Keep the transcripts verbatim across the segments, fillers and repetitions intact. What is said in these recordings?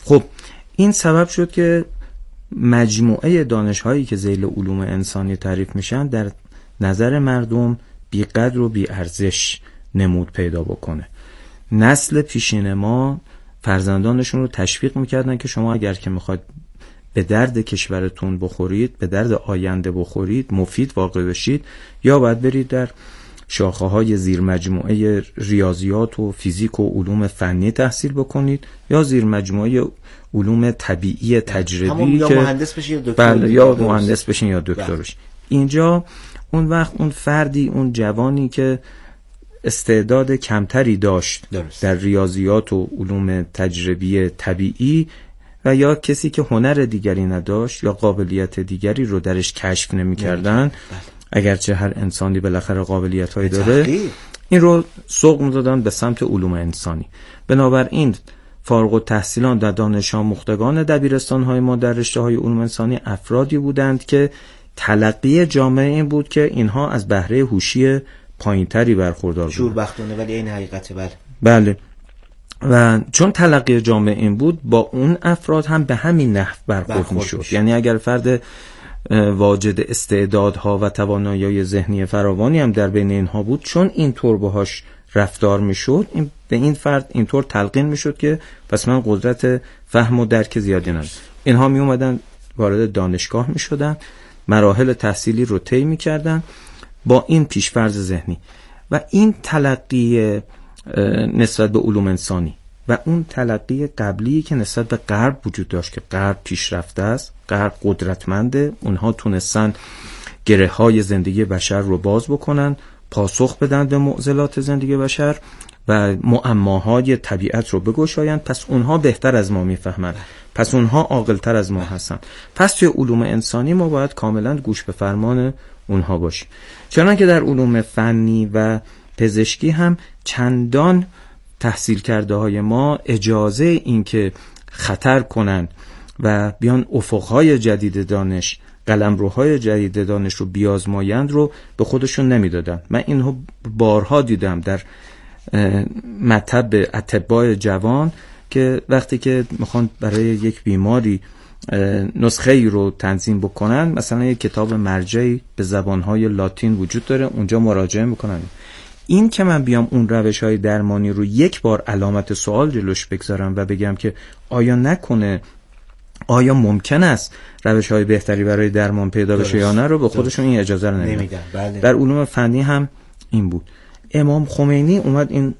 خب این سبب شد که مجموعه دانش‌هایی که ذیل علوم انسانی تعریف میشن در نظر مردم بی‌قدر و بی‌ارزش نمود پیدا بکنه. نسل پیشین ما فرزندانشون رو تشویق میکردن که شما اگر که میخواید به درد کشورتون بخورید، به درد آینده بخورید، مفید واقع بشید، یا باید برید در شاخه های زیر مجموعه ریاضیات و فیزیک و علوم فنی تحصیل بکنید، یا زیر مجموعه علوم طبیعی تجربی که یا مهندس بشین یا دکتر بله یا مهندس بشین یا دکتر بشین. اینجا اون وقت اون فردی، اون جوانی که استعداد کمتری داشت درست. در ریاضیات و علوم تجربی طبیعی، و یا کسی که هنر دیگری نداشت یا قابلیت دیگری رو درش کشف نمی کردن، اگرچه هر انسانی بالاخره قابلیت هایی داره، این رو سوق می دادن به سمت علوم انسانی. بنابراین فارغ التحصیلان در دانش آموختگان دبیرستان های ما در رشته های علوم انسانی افرادی بودند که تلقی جامعه این بود که اینها از بهره هوشی پایینتری برخوردار بودند. شوربختانه ولی این حقیقته. بله بله. و چون تلقی جامعه این بود، با اون افراد هم به همین نحو برخورد میشد. یعنی اگر فرد واجد استعدادها و توانایی ذهنی فراوانی هم در بین اینها بود، چون اینطور باهاش رفتار میشد، این به این فرد اینطور تلقین میشد که پس من قدرت فهم و درک زیادی ندارم. اینها می اومدن وارد دانشگاه میشدن، مراحل تحصیلی رو طی میکردن با این پیشفرض ذهنی و این تلقی نسبت به علوم انسانی و اون تلقی قبلی که نسبت به غرب وجود داشت که غرب پیشرفته است، غرب قدرتمنده، اونها تونستن گره های زندگی بشر رو باز بکنن، پاسخ بدن به معضلات زندگی بشر و معماهای طبیعت رو بگشاین، پس اونها بهتر از ما میفهمن، پس اونها عاقل‌تر از ما هستن، پس توی علوم انسانی ما باید کاملا گوش به فرمان اونها باشیم. چنانکه در علوم فنی و پزشکی هم چندان تحصیل کرده های ما اجازه این که خطر کنن و بیان افقهای جدید دانش، قلمروهای جدید دانش رو بیازمایند رو به خودشون نمیدادن. من اینو بارها دیدم در مطب اطباء جوان که وقتی که میخوان برای یک بیماری نسخه ای رو تنظیم بکنن، مثلا یک کتاب مرجعی به زبانهای لاتین وجود داره، اونجا مراجعه میکنن. این که من بیام اون روش‌های درمانی رو یک بار علامت سوال جلوش بگذارم و بگم که آیا نکنه، آیا ممکن است روش‌های بهتری برای درمان پیدا بشه یا نه، رو به خودشون این اجازه رو نمیدن. بله. در علوم فنی هم این بود. امام خمینی اومد این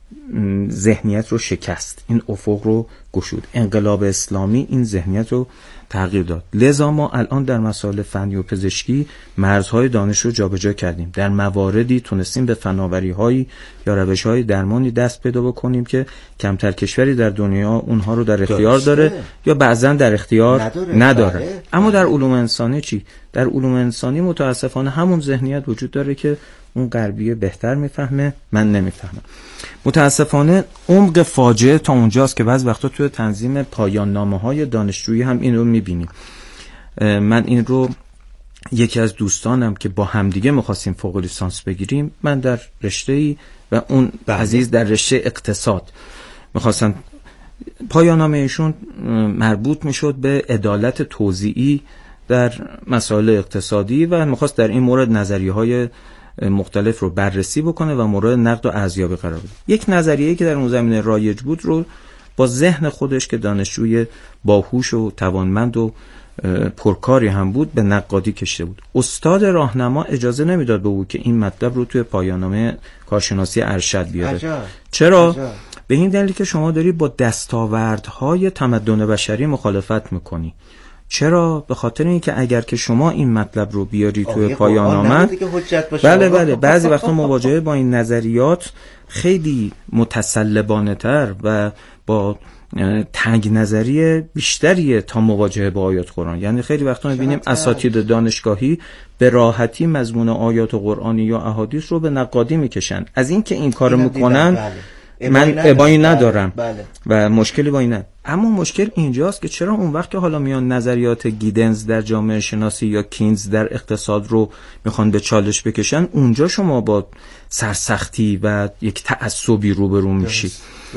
ذهنیت رو شکست، این افق رو گشود. انقلاب اسلامی این ذهنیت رو تغییر داد. لذا ما الان در مسائل فنی و پزشکی مرزهای دانش رو جابجا کردیم. در مواردی تونستیم به فناوری‌هایی یا روش‌های درمانی دست پیدا بکنیم که کمتر کشوری در دنیا اونها رو در اختیار داره یا بعضن در اختیار نداره, نداره. بله. اما در علوم انسانی چی؟ در علوم انسانی متاسفانه همون ذهنیت وجود داره که اون غربیه بهتر میفهمه، من نمیفهمم. متاسفانه عمق فاجعه تا اونجاست که بعض وقتا توی تنظیم پایان نامه‌های دانشجویی هم این رو میبینیم. من این رو یکی از دوستانم که با همدیگه می‌خواستیم فوق لیسانس بگیریم، من در رشته‌ای و اون بله. عزیز در رشته اقتصاد می‌خواستن، پایان نامه ایشون مربوط میشد به عدالت توزیعی در مسائل اقتصادی و می‌خواست در این مورد نظریه‌های مختلف رو بررسی بکنه و مورد نقد و ارزیابی قرار بده. یک نظریه‌ای که در اون زمینه رایج بود رو با ذهن خودش که دانشجوی باهوش و توانمند و پرکاری هم بود به نقادی کشیده بود. استاد راهنما اجازه نمیداد به او که این مطلب رو توی پایان‌نامه کارشناسی ارشد بیاره. عجب. چرا؟ عجب. به این دلیل که شما داری با دستاوردهای تمدن بشری مخالفت میکنی. چرا؟ به خاطر اینکه اگر که شما این مطلب رو بیاری توی پایان‌نامه، بله بله بعضی وقتا مواجهه با این نظریات خیلی متسلبانه تر و با تنگ نظری بیشتریه تا مواجهه با آیات قرآن. یعنی خیلی وقتا می‌بینیم اساتید دانشگاهی به راحتی مضمون آیات قرآنی یا احادیث رو به نقادی میکشن. از این که این کارو میکنن من ابایی ندارم بله. و مشکلی با این ندارم. اما مشکل اینجاست که چرا اون وقت که حالا میان نظریات گیدنز در جامعه شناسی یا کینز در اقتصاد رو میخوان به چالش بکشن، اونجا شما با سرسختی و یک تعصبی روبرو میشید.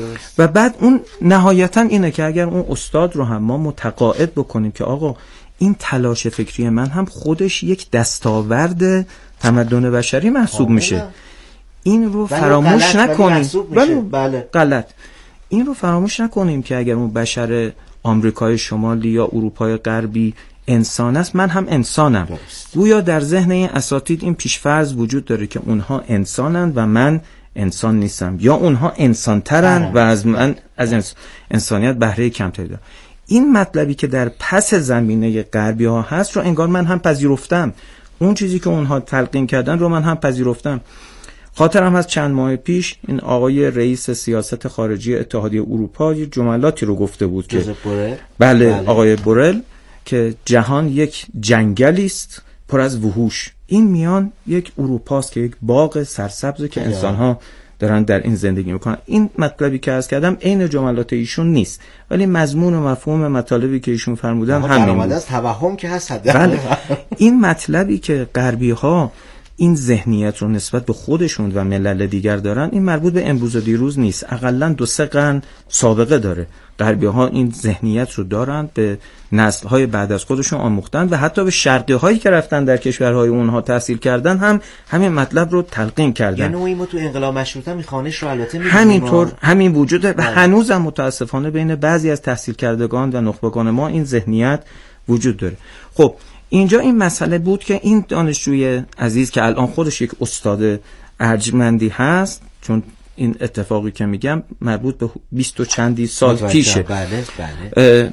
و بعد اون نهایتا اینه که اگر اون استاد رو هم ما متقاعد بکنیم که آقا این تلاش فکری من هم خودش یک دستاورد تمدن بشری محسوب میشه، این رو فراموش نکنیم. بله بله غلط. این رو فراموش نکنیم که اگر اون بشر آمریکای شمالی یا اروپای غربی انسان است، من هم انسانم. گویا در ذهن این اساتید این پیشفرض وجود داره که اونها انسانن و من انسان نیستم، یا اونها انسان ترن و از من از انس... انسانیت بهره کمتری دارم. این مطلبی که در پس زمینه غربی ها هست رو انگار من هم پذیرفتم، اون چیزی که اونها تلقین کردن رو من هم پذیرفتم. خاطرم هست چند ماه پیش این آقای رئیس سیاست خارجی اتحادیه اروپا یه جملاتی رو گفته بود که بله, بله آقای بورل که جهان یک جنگلی است پر از وحوش، این میان یک اروپاست که یک باغ سرسبزه که انسان‌ها دارن در این زندگی میکنن. این مطلبی که عرض کردم عین جملات ایشون نیست، ولی مضمون و مفهوم مطالبی که ایشون فرمودن همین بود. از توهم که هست. بله. این مطلبی که غربی‌ها این ذهنیت رو نسبت به خودشون و ملل دیگر دارن، این مربوط به امروز و دیروز نیست، حداقل دو سه قرن سابقه داره. غربی‌ها این ذهنیت رو دارن، به نسل‌های بعد از خودشون آموختن و حتی به شرقی‌هایی که رفتن در کشورهای اونها تحصیل کردن هم همین مطلب رو تلقین کردن. یعنی ما تو انقلاب مشروطه میخوانش رو البته می‌بینیم همینطور همین وجوده و هنوزم متاسفانه بین بعضی از تحصیل کردگان و نخبگان ما این ذهنیت وجود داره. خب اینجا این مسئله بود که این دانشجوی عزیز که الان خودش یک استاد ارجمندی هست، چون این اتفاقی که میگم مربوط به بیست و چندی سال پیشه، بله بله،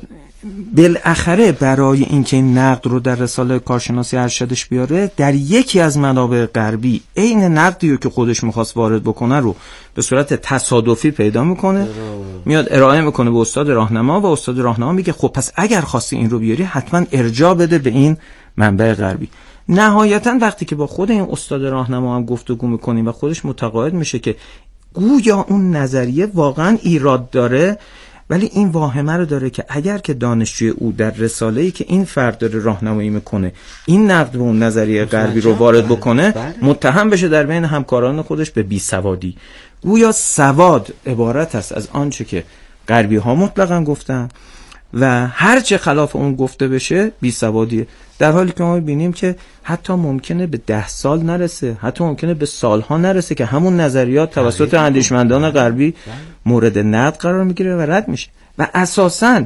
بالاخره برای اینکه این نقد رو در رساله کارشناسی ارشدش بیاره، در یکی از منابع غربی عین نقدی رو که خودش میخواست وارد بکنه رو به صورت تصادفی پیدا میکنه، میاد ارائه میکنه به استاد راهنما و استاد راهنما میگه خب پس اگر خواستی این رو بیاری حتما ارجاع بده به این منبع غربی. نهایتا وقتی که با خود این استاد راهنما هم گفتگو میکنیم و خودش متقاعد میشه که گویا اون نظریه واقعا ایراد داره، ولی این واهمه رو داره که اگر که دانشجوی او در رساله‌ای که این فرد داره راهنمایی میکنه این نقد و اون نظریه غربی رو وارد بکنه، متهم بشه در بین همکاران خودش به بیسوادی. گویا سواد عبارت است از آنچه که غربی ها مطلقاً گفتن و هر چه خلاف اون گفته بشه بیسوادیه، در حالی که ما می‌بینیم که حتی ممکنه به ده سال نرسه، حتی ممکنه به سالها نرسه که همون نظریات توسط اندیشمندان غربی مورد نقد قرار میگیره و رد میشه. و اساساً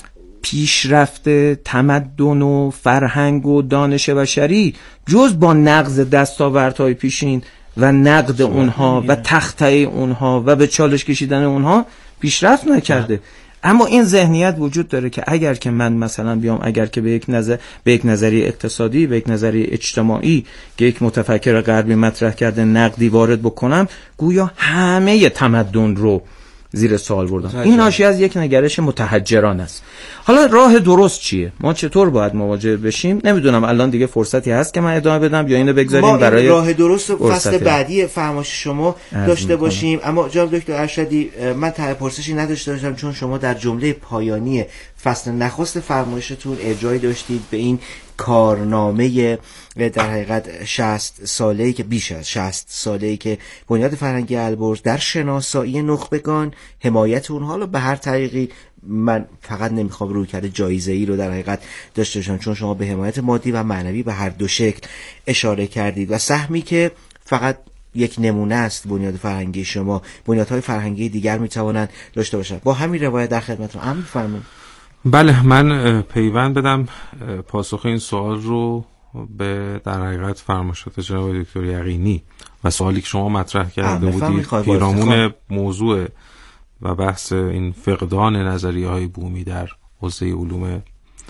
پیشرفت تمدن و فرهنگ و دانش بشری جز با نقض دستاوردهای پیشین و نقد اونها و تخطئه اونها و به چالش کشیدن اونها پیشرفت نکرده. اما این ذهنیت وجود داره که اگر که من مثلا بیام اگر که به یک نظر به یک نظریه اقتصادی، به یک نظریه اجتماعی که یک متفکر غربی مطرح کرده نقدی وارد بکنم، گویا همه تمدن رو زیر سوال بردم. این ناشی از یک نگرش متحجرانه است. حالا راه درست چیه؟ ما چطور باید مواجه بشیم؟ نمیدونم الان دیگه فرصتی هست که من ادامه بدم یا اینو بگذاریم برای راه درست فصل بعدی فرمایش شما داشته باشیم. اما جناب دکتر ارشدی، من ته پرسشی نداشته باشم چون شما در جمله پایانی فصل نخست فرمایشتون ارجاعی داشتید به این کارنامه در حقیقت شصت ساله‌ای که بیش از شصت ساله‌ای که بنیاد فرهنگی البرز در شناسایی نخبگان، حمایت اونها رو به هر طریقی، من فقط نمیخوام روی کرده جایزه‌ای رو در حقیقت داشته باشم چون شما به حمایت مادی و معنوی به هر دو شکل اشاره کردید و سهمی که فقط یک نمونه است بنیاد فرهنگی شما، بنیادهای فرهنگی دیگر میتوانند داشته باشند. با همین روایت در خدمتتون امر فرمایید. بله، من پیوند بدم پاسخ این سوال رو به در حقیقت فرمایشات جناب دکتر یقینی و سوالی که شما مطرح کرده بودید پیرامون موضوع و بحث این فقدان نظریه های بومی در حوزه علوم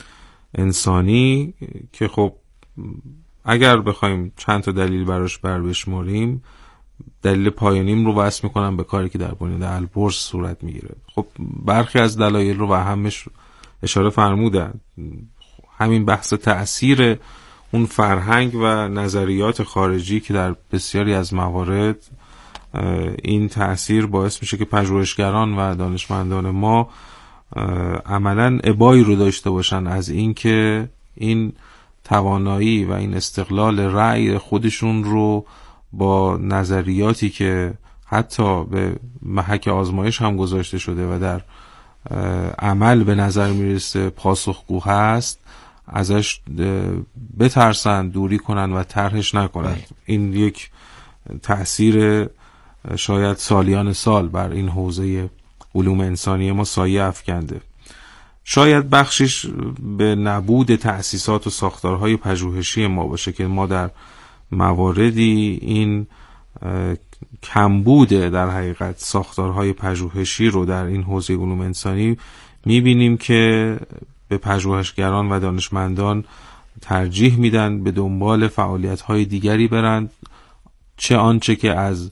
انسانی که خب اگر بخوایم چند تا دلیل براش بر بشماریم، دلیل پایانیم رو وصل میکنم به کاری که در بنیاد البرز صورت میگیره. خب برخی از دلایل رو و همش اشاره فرمودن، همین بحث تأثیر اون فرهنگ و نظریات خارجی که در بسیاری از موارد این تأثیر باعث میشه که پژوهشگران و دانشمندان ما عملاً ابایی رو داشته باشن از این که این توانایی و این استقلال رأی خودشون رو با نظریاتی که حتی به محک آزمایش هم گذاشته شده و در عمل به نظر میرسه پاسخگو هست ازش بترسن، دوری کنن و طرحش نکنن. این یک تأثیر شاید سالیان سال بر این حوزه علوم انسانی ما سایه افکنده. شاید بخشش به نبود تأسیسات و ساختارهای پژوهشی ما باشه که ما در مواردی این کمبود در حقیقت ساختارهای پژوهشی رو در این حوزه علوم انسانی میبینیم که به پژوهشگران و دانشمندان ترجیح میدن به دنبال فعالیت‌های دیگری برند، چه آنچه که از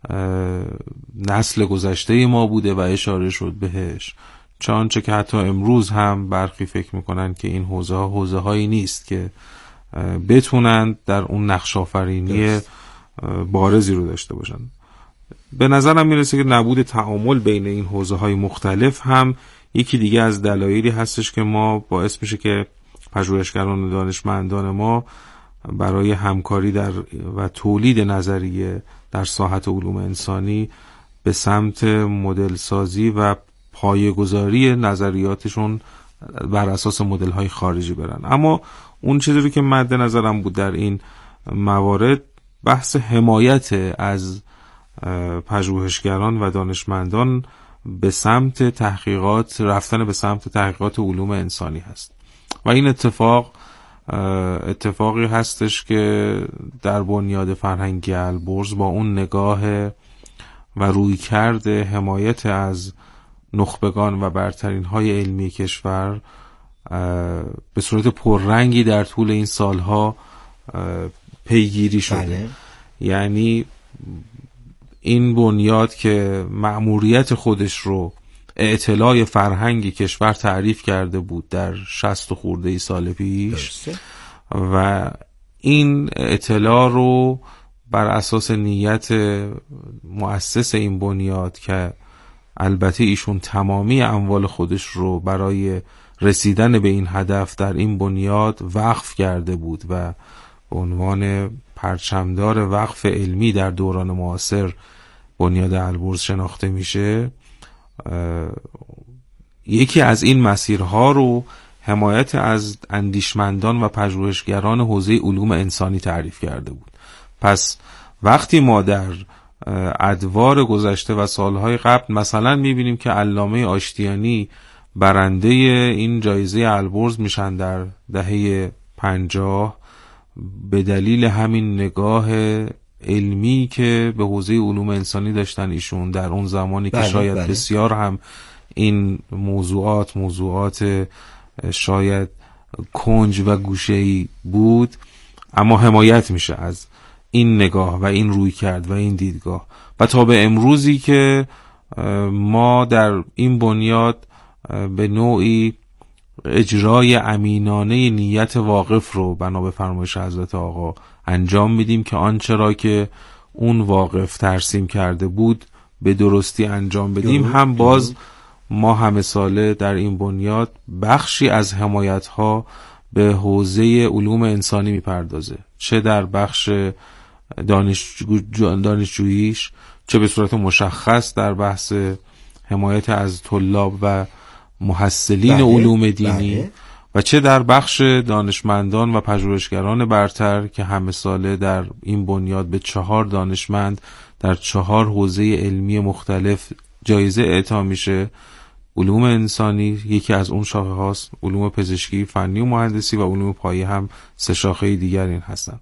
نسل گذشته ما بوده و اشاره شد بهش، چه آنچه که حتی امروز هم برخی فکر میکنن که این حوزه ها حوزه هایی نیست که بتونن در اون نقش آفرینی بارزی رو داشته باشن. به نظرم میرسه که نبود تعامل بین این حوزه های مختلف هم یکی دیگه از دلایلی هستش که ما باعث میشه که پژوهشگران و دانشمندان ما برای همکاری در و تولید نظریه در ساحت علوم انسانی به سمت مدل سازی و پایه‌گذاری نظریاتشون بر اساس مدل های خارجی برن. اما اون چیزی رو که مد نظرم بود در این موارد بحث حمایت از پژوهشگران و دانشمندان به سمت تحقیقات، رفتن به سمت تحقیقات علوم انسانی هست و این اتفاق اتفاقی هستش که در بنیاد فرهنگی البرز با اون نگاه و رویکرد حمایت از نخبگان و برترین های علمی کشور به صورت پررنگی در طول این سالها پیگیری شده. بله. یعنی این بنیاد که مأموریت خودش رو اطلاع فرهنگی کشور تعریف کرده بود در شصت خورده ای سال پیش درسته. و این اطلاع رو بر اساس نیت مؤسس این بنیاد که البته ایشون تمامی اموال خودش رو برای رسیدن به این هدف در این بنیاد وقف کرده بود و به عنوان پرچمدار وقف علمی در دوران معاصر بنیاد البرز شناخته میشه، یکی از این مسیرها رو حمایت از اندیشمندان و پژوهشگران حوزه علوم انسانی تعریف کرده بود. پس وقتی ما در ادوار گذشته و سالهای قبل مثلا میبینیم که علامه آشتیانی برنده این جایزه البرز میشن در دهه پنجاه به دلیل همین نگاه علمی که به حوزه علوم انسانی داشتن ایشون در اون زمانی بله، که شاید بله. بسیار هم این موضوعات موضوعات شاید کنج و گوشه‌ای بود، اما حمایت میشه از این نگاه و این روی کرد و این دیدگاه و تا به امروزی که ما در این بنیاد به نوعی اجرای امینانه نیت واقف رو بنا به فرمایش حضرت آقا انجام میدیم که آنچه را که اون واقف ترسیم کرده بود به درستی انجام بدیم. هم باز ما همه ساله در این بنیاد بخشی از حمایت ها به حوزه علوم انسانی میپردازه، چه در بخش دانشجو دانشجوییش، چه به صورت مشخص در بحث حمایت از طلاب و محصلین بله، علوم دینی بله. و چه در بخش دانشمندان و پژوهشگران برتر که همه ساله در این بنیاد به چهار دانشمند در چهار حوزه علمی مختلف جایزه اعطا میشه. علوم انسانی یکی از اون شاخه هاست، علوم پزشکی، فنی و مهندسی و علوم پایه هم سه شاخه دیگر این هستن.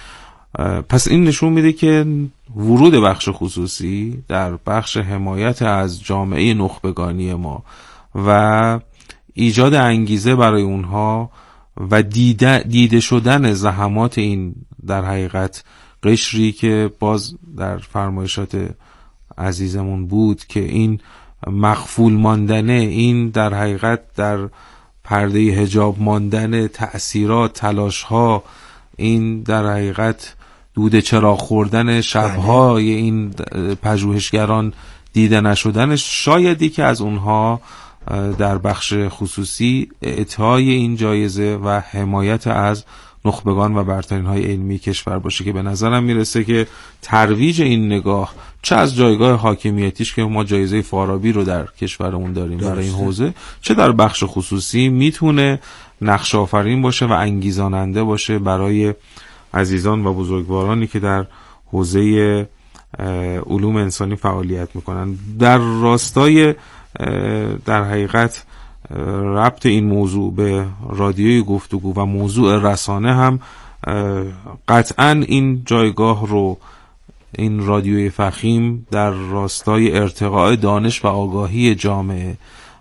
پس این نشون میده که ورود بخش خصوصی در بخش حمایت از جامعه نخبگانی ما و ایجاد انگیزه برای اونها و دیده, دیده شدن زحمات این در حقیقت قشری که باز در فرمایشات عزیزمون بود که این مخفول ماندنه، این در حقیقت در پرده حجاب ماندن تأثیرات، تلاش‌ها، این در حقیقت دود چراغ خوردن شبهای این پژوهشگران دیده نشدنش، شایدی که از اونها در بخش خصوصی اعطای این جایزه و حمایت از نخبگان و برترین های علمی کشور باشه، که به نظرم میرسه که ترویج این نگاه چه از جایگاه حاکمیتیش که ما جایزه فارابی رو در کشورمون داریم برای این حوزه، چه در بخش خصوصی میتونه نقش آفرین باشه و انگیزاننده باشه برای عزیزان و بزرگوارانی که در حوزه علوم انسانی فعالیت میکنن. در راستای در حقیقت ربط این موضوع به رادیوی گفتگو و موضوع رسانه هم قطعاً این جایگاه رو این رادیوی فخیم در راستای ارتقاء دانش و آگاهی جامعه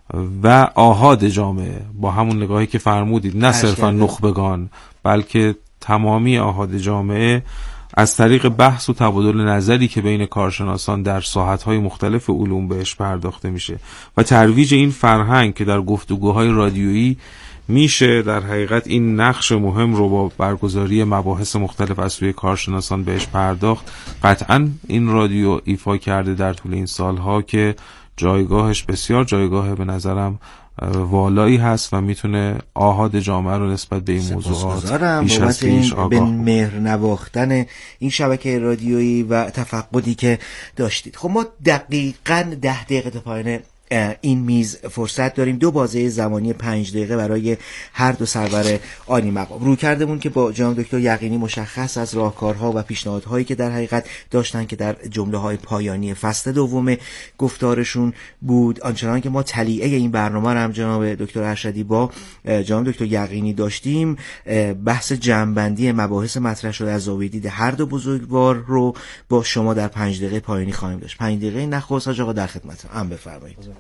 و آحاد جامعه با همون نگاهی که فرمودید، نه صرفا نخبگان بلکه تمامی آحاد جامعه، از طریق بحث و تبادل نظری که بین کارشناسان در ساحت‌های مختلف علوم بهش پرداخته میشه و ترویج این فرهنگ که در گفتگوهای رادیویی میشه در حقیقت این نقش مهم رو با برگزاری مباحث مختلف از سوی کارشناسان بهش پرداخت. قطعاً این رادیو ایفا کرده در طول این سالها که جایگاهش بسیار جایگاه به نظرم والایی هست و میتونه آحاد جامعه رو نسبت به این موضوعات بیش از پیش آگاه به مهر نواختن این شبکه رادیویی و تفقدی که داشتید. خب ما دقیقاً ده دقیقه تا پایان این میز فرصت داریم. دو بازه زمانی پنج دقیقه برای هر دو سرور عالی مقام. رو کردمون که با جناب دکتر یقینی مشخص از راهکارها و پیشنهادهایی که در حقیقت داشتن که در جمله های پایانی فصل دوم گفتارشون بود. آنچنان که ما تلیعه این برنامه رو هم جناب دکتر ارشدی با جناب دکتر یقینی داشتیم، بحث جمع‌بندی مباحث مطرح شده از زاویه دید هر دو بزرگوار رو با شما در پنج دقیقه پایانی خواهیم داشت. پنج دقیقه نخست آقا در خدمتم. ام بفرمایید.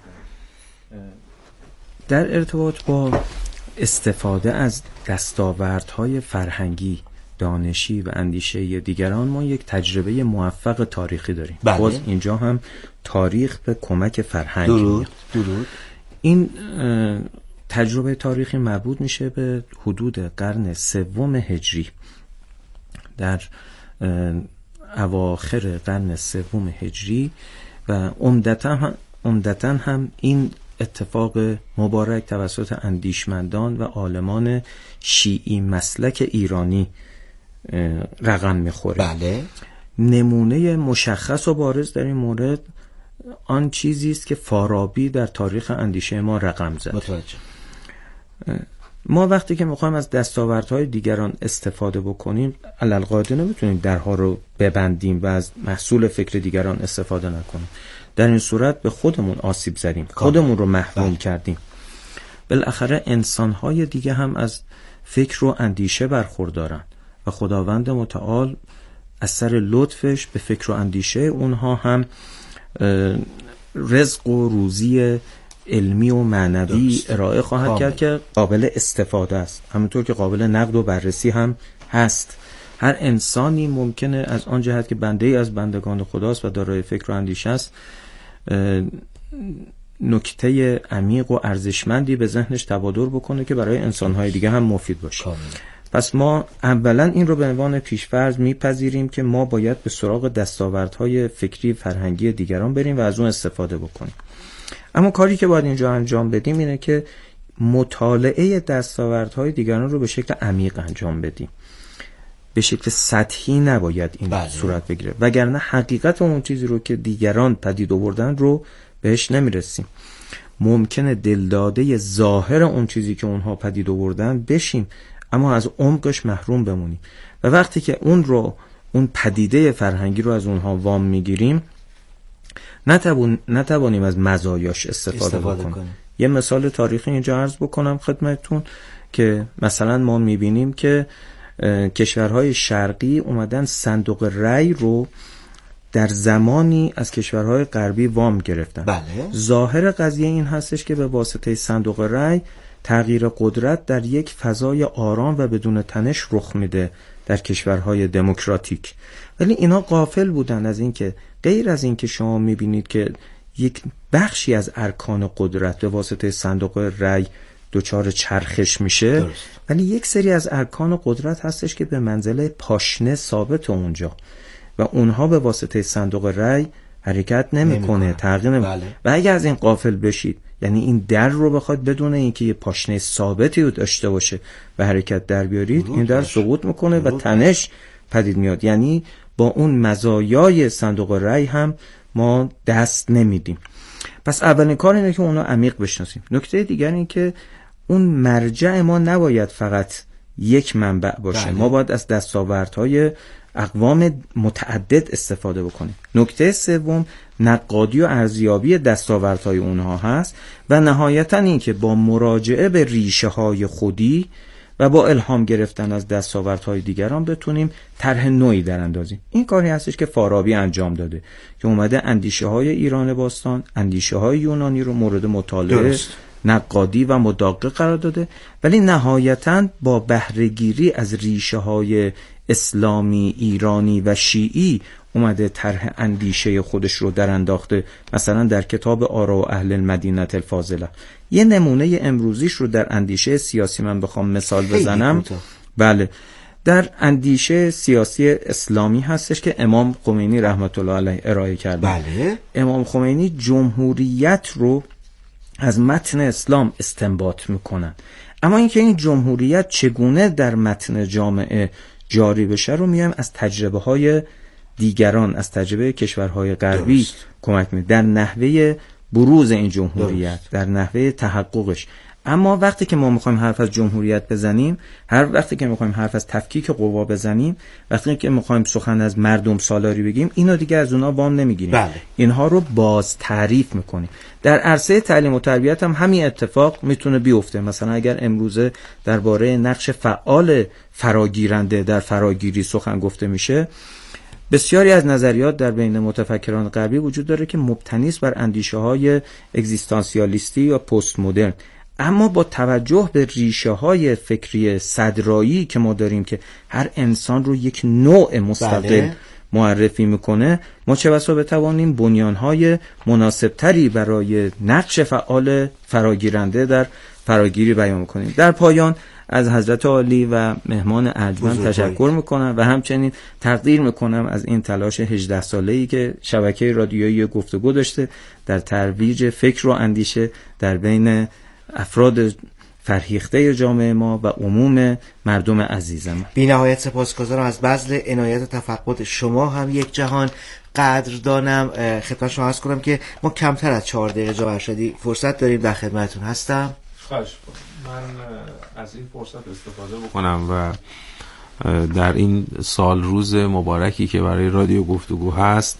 در ارتباط با استفاده از دستاوردهای فرهنگی، دانشی و اندیشه دیگران ما یک تجربه موفق تاریخی داریم. بله. باز اینجا هم تاریخ به کمک فرهنگ درود. درود. این تجربه تاریخی مربوط میشه به حدود قرن سوم هجری. در اواخر قرن سوم هجری و عمدتاً هم عمدتاً هم این اتفاق مبارک توسط اندیشمندان و عالمان شیعی مسلک ایرانی رقم میخوره. بله. نمونه مشخص و بارز در این مورد آن چیزی است که فارابی در تاریخ اندیشه ما رقم زد. متوجه. ما وقتی که میخوایم از دستاوردهای دیگران استفاده بکنیم، علالقاعده نمیتونیم درها رو ببندیم و از محصول فکر دیگران استفاده نکنیم. در این صورت به خودمون آسیب زدیم، خودمون رو محروم کردیم. بالاخره انسانهای دیگه هم از فکر و اندیشه برخوردارن و خداوند متعال از سر لطفش به فکر و اندیشه اونها هم رزق و روزی علمی و معنوی درست. ارائه خواهد آمد. کرد که قابل استفاده است، همونطور که قابل نقد و بررسی هم هست. هر انسانی ممکنه از آن جهت که بنده ای از بندگان خداست و دارای فکر و اندیشه است، نکته عمیق و ارزشمندی به ذهنش تبادر بکنه که برای انسانهای دیگه هم مفید باشه. کامل. پس ما اولا این رو به عنوان پیشفرض میپذیریم که ما باید به سراغ دستاوردهای فکری فرهنگی دیگران بریم و از اون استفاده بکنیم. اما کاری که باید اینجا انجام بدیم اینه که مطالعه دستاوردهای دیگران رو به شکل عمیق انجام بدیم، به شکل سطحی نباید این بله. صورت بگیره، وگرنه حقیقت اون چیزی رو که دیگران پدید آوردن رو بهش نمیرسیم. ممکنه دلداده ظاهر اون چیزی که اونها پدید آوردن بشیم اما از عمقش محروم بمونیم و وقتی که اون رو اون پدیده فرهنگی رو از اونها وام میگیریم نتوان نتوانیم از مزایاش استفاده, استفاده بکنیم. کنیم. یه مثال تاریخی اینجا عرض بکنم خدمتتون که مثلا ما میبینیم که کشورهای شرقی اومدن صندوق رأی رو در زمانی از کشورهای غربی وام گرفتن. بله. ظاهر قضیه این هستش که به واسطه صندوق رأی تغییر قدرت در یک فضای آرام و بدون تنش رخ میده در کشورهای دموکراتیک، ولی اینا غافل بودن از این که غیر از این که شما میبینید که یک بخشی از ارکان قدرت به واسطه صندوق رأی دچار چرخش میشه درست. ولی یک سری از ارکان قدرت هستش که به منزله پاشنه ثابت اونجا و اونها به واسطه صندوق رأی حرکت نمیکنه، تغییر نمیکنه. بله. و اگه از این غافل بشید، یعنی این در رو بخواد بدون اینکه یه پاشنه ثابتی رو داشته باشه و حرکت در بیارید، این در سقوط میکنه و تنش پدید میاد. یعنی با اون مزایای صندوق رأی هم ما دست نمیدیم. پس اولین کار اینه که اونو عمیق بشناسیم. نکته دیگر این که اون مرجع ما نباید فقط یک منبع باشه. بله. ما باید از دستاوردهای اقوام متعدد استفاده بکنیم. نکته سوم نقادی و ارزیابی دستاوردهای اونها هست و نهایتا این که با مراجعه به ریشه های خودی و با الهام گرفتن از دستاوردهای دیگران بتونیم طرح نوعی در اندازیم. این کاری هستش که فارابی انجام داده که اومده اندیشه های ایران باستان، اندیشه های یونانی رو مورد مطالعه درست. نقادی و مدقق قرار داده، ولی نهایتاً با بهره‌گیری از ریشه های اسلامی، ایرانی و شیعی اومده طرح اندیشه خودش رو در انداخته. مثلا در کتاب آراء اهل المدینه الفاضله یه نمونه امروزیش رو در اندیشه سیاسی من بخوام مثال بزنم، بله در اندیشه سیاسی اسلامی هستش که امام خمینی رحمت الله علیه ارائه کرده. بله. امام خمینی جمهوریت رو از متن اسلام استنباط میکنن، اما اینکه این جمهوریت چگونه در متن جامعه جاری بشه رو میایم از تجربه های دیگران، از تجربه کشورهای غربی درست. کمک می در نحوه بروز این جمهوریت درست. در نحوه تحققش. اما وقتی که ما میخوایم حرف از جمهوریت بزنیم، هر وقتی که میخوایم حرف از تفکیک قوا بزنیم، وقتی که میخوایم سخن از مردم سالاری بگیم، اینو دیگه از اونها وام نمیگیریم. بله. اینها رو باز تعریف میکنیم. در عرصه تعلیم و تربیت هم همین اتفاق میتونه بیفته. مثلا اگر امروزه درباره نقش فعال فراگیرنده در فراگیری سخن گفته میشه، بسیاری از نظریات در بین متفکران غربی وجود داره که مبتنی است بر اندیشه های اگزیستانسیالیستی یا پست مدرن، اما با توجه به ریشه های فکری صدرایی که ما داریم که هر انسان رو یک نوع مستقل بله. معرفی میکنه، ما چه بسا بتوانیم بنیانهای مناسبتری برای نقش فعال فراگیرنده در فراگیری بیان کنیم. در پایان از حضرت عالی و مهمان ارجمند تشکر میکنم و همچنین تقدیر میکنم از این تلاش هجده ساله‌ای که شبکه رادیویی گفتگو داشته در ترویج فکر و اندیشه در بین افراد فرهیخته جامعه ما و عموم مردم عزیزم. بی نهایت سپاسگزارم از بذل عنایت و تفقد شما. هم یک جهان قدردانم. خدمت شما عرض کنم که ما کمتر از چهار دقیقه جا ارشدی فرصت داریم. در خدمتتون هستم. خواهش من از این فرصت استفاده بکنم و در این سال روز مبارکی که برای رادیو گفتگو هست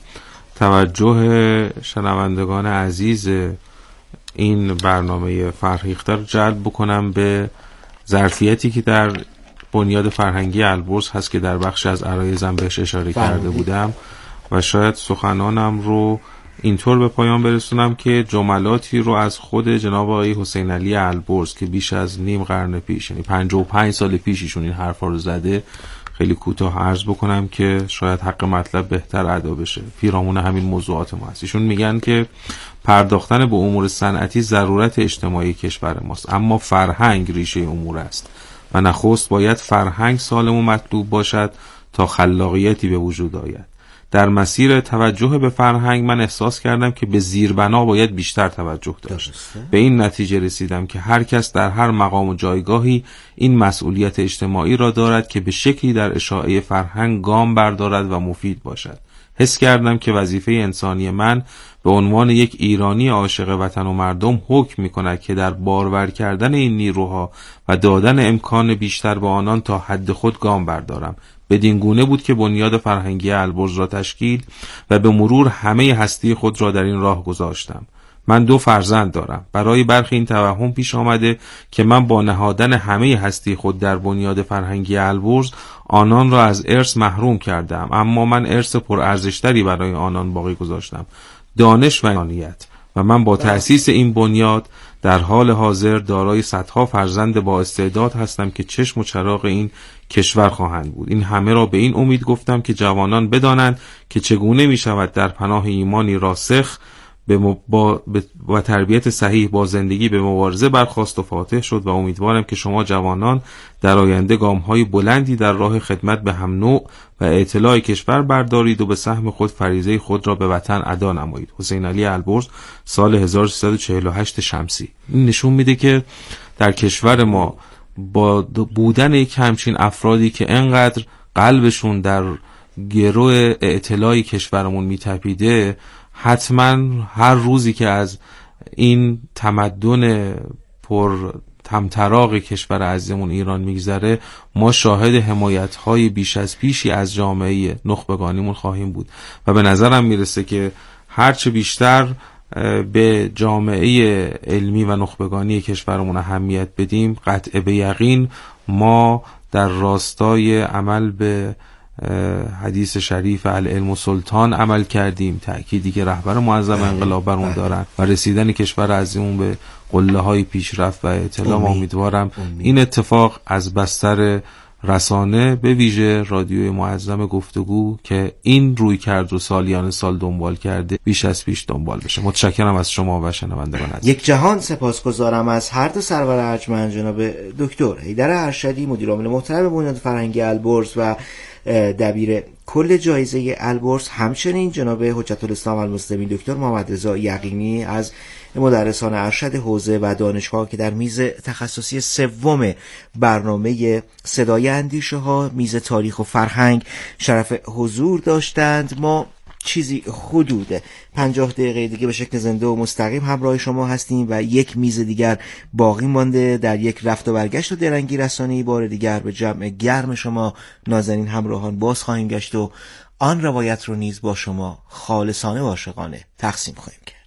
توجه شنوندگان عزیز این برنامه فرهیخته رو جلب بکنم به ظرفیتی که در بنیاد فرهنگی البرز هست که در بخش از عرایزم بهش اشاره کرده بودم و شاید سخنانم رو اینطور به پایان برسونم که جملاتی رو از خود جناب آقای حسین علی البرز که بیش از نیم قرن پیش، یعنی پنجاه و پنج سال پیش ایشون این حرفا رو زده، خیلی کوتاه عرض بکنم که شاید حق مطلب بهتر ادا بشه. پیرامون همین موضوعات ما هست. ایشون میگن که پرداختن به امور صنعتی ضرورت اجتماعی کشور ماست، اما فرهنگ ریشه امور است و نخست باید فرهنگ سالم و مطلوب باشد تا خلاقیتی به وجود آید. در مسیر توجه به فرهنگ من احساس کردم که به زیربنا باید بیشتر توجه داشت. به این نتیجه رسیدم که هر کس در هر مقام و جایگاهی این مسئولیت اجتماعی را دارد که به شکلی در اشاعه فرهنگ گام بردارد و مفید باشد. حس کردم که وظیفه انسانی من به عنوان یک ایرانی عاشق وطن و مردم حکم می‌کند که در بارور کردن این نیروها و دادن امکان بیشتر به آنان تا حد خود گام بردارم. بدین گونه بود که بنیاد فرهنگی البرز را تشکیل و به مرور همه هستی خود را در این راه گذاشتم. من دو فرزند دارم. برای برخی این توهم پیش آمده که من با نهادن همه هستی خود در بنیاد فرهنگی البرز آنان را از ارث محروم کردم، اما من ارث پرارزشتری برای آنان باقی گذاشتم: دانش و انسانیت. و من با تأسیس این بنیاد در حال حاضر دارای صدها فرزند با استعداد هستم که چشم و چراغ این کشور خواهند بود. این همه را به این امید گفتم که جوانان بدانند که چگونه می شود در پناه ایمانی راسخ به م... با... با تربیت صحیح با زندگی به مبارزه برخاست و فاتح شد و امیدوارم که شما جوانان در آینده گام‌های بلندی در راه خدمت به هم نوع و اطلاع کشور بردارید و به سهم خود فریضه خود را به وطن ادا نمایید. حسین علی البرز، سال هزار و سیصد و چهل و هشت شمسی. این نشون میده که در کشور ما با بودن یک همچین افرادی که انقدر قلبشون در گروه اطلاعی کشورمون میتپیده، حتما هر روزی که از این تمدن پر تمطراق کشور عزیزمون ایران میگذره، ما شاهد حمایت‌های بیش از پیشی از جامعه نخبگانیمون خواهیم بود و به نظرم میرسه که هرچه بیشتر به جامعه علمی و نخبگانی کشورمون اهمیت بدیم، قطع به یقین ما در راستای عمل به حدیث شریف العلم سلطان عمل کردیم، تأکیدی که رهبر معظم انقلاب بر اون دارن و رسیدن کشور عزیزمون به قله های پیشرفت و اطلاع. امیدوارم این اتفاق از بستر رسانه به ویژه رادیوی معظم گفتگو که این روی کرد و سالیان سال دنبال کرده بیش از پیش دنبال بشه. متشکرم از شما و شنوندگان عزیز. یک جهان سپاسگزارم از هر دو سرور ارجمند، جناب دکتر حیدر ارشدی مدیر عامل محترم بنیاد فرهنگی البرز و دبیر کل جایزه البرز، همچنین جناب حجت الاسلام المسلمین دکتر محمد رضا یقینی از مدرسان ارشد حوزه و دانشگاه که در میز تخصصی سوم برنامه صدای اندیشه ها، میز تاریخ و فرهنگ، شرف حضور داشتند. ما چیزی حدود پنجاه دقیقه دیگه به شکل زنده و مستقیم همراه شما هستیم و یک میز دیگر باقی مانده در یک رفت و برگشت و درنگی رسانه‌ای بار دیگر به جمع گرم شما نازنین همراهان باز خواهیم گشت و آن روایت رو نیز با شما خالصانه و عاشقانه تقسیم خواهیم کرد.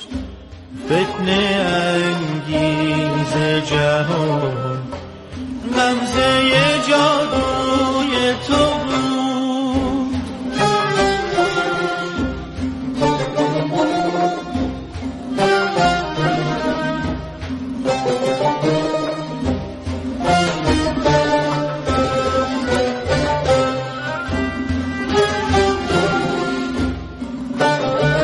فتنه انگیز جهان غمزه جادو